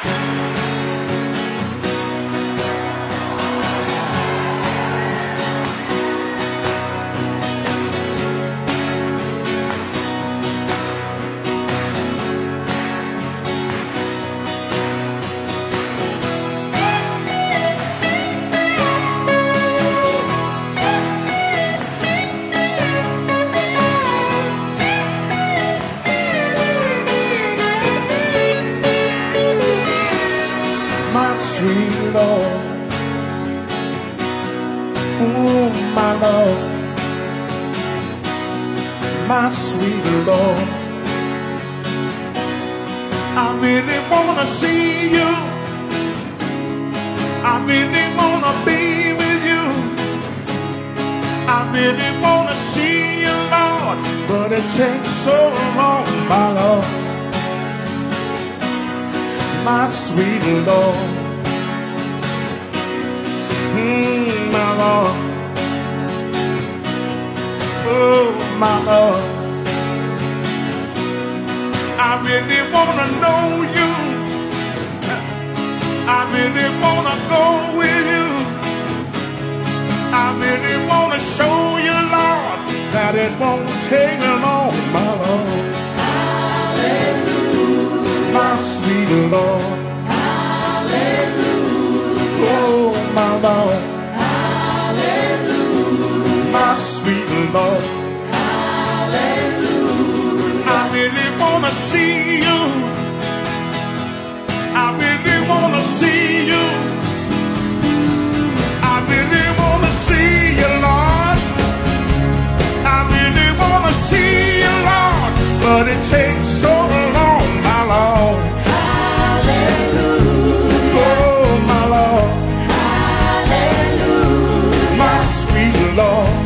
My sweet Lord, oh my Lord, my sweet Lord, I really wanna see you, I really wanna be with you, I really wanna see you, Lord, but it takes so long, my Lord. My sweet Lord, my Lord, oh my Lord, I really wanna know you, I really wanna go with you, I really wanna show you, Lord, that it won't take long, my Lord. My sweet Lord, hallelujah. Oh my Lord, hallelujah. My sweet Lord, hallelujah. I really wanna see you, I really wanna see you, I really wanna see you, Lord, I really wanna see you, Lord, but it takes so long, my Lord. Hallelujah. Oh, my Lord. Hallelujah. My sweet Lord.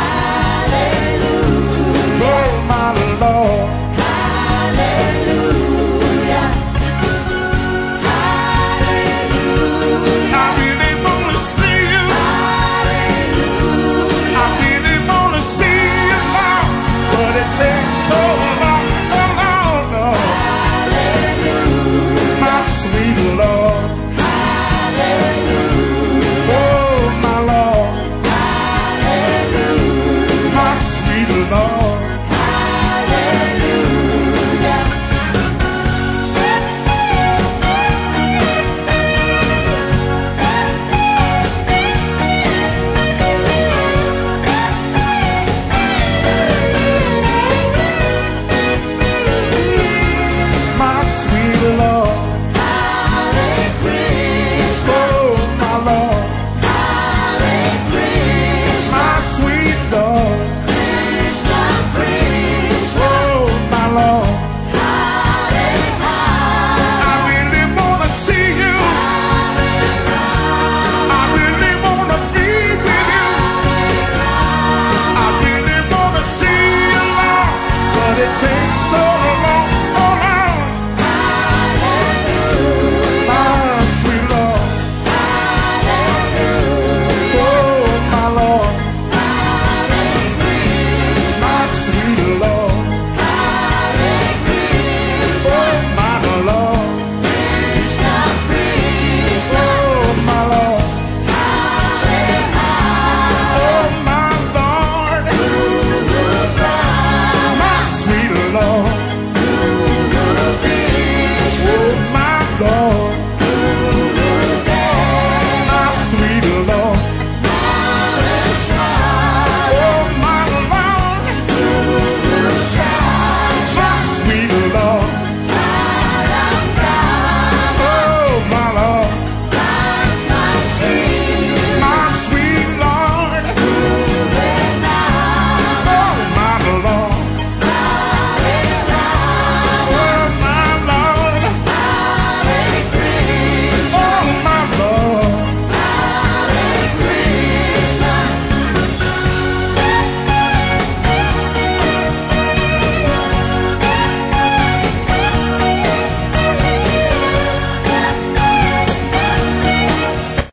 Hallelujah. Oh, my Lord. Hallelujah. Hallelujah. I really wanna see you. Hallelujah. I really wanna see you, Lord, but it takes so long. Sweet Lord, hallelujah. Oh, my Lord, hallelujah. My sweet Lord, hallelujah. My sweet Lord.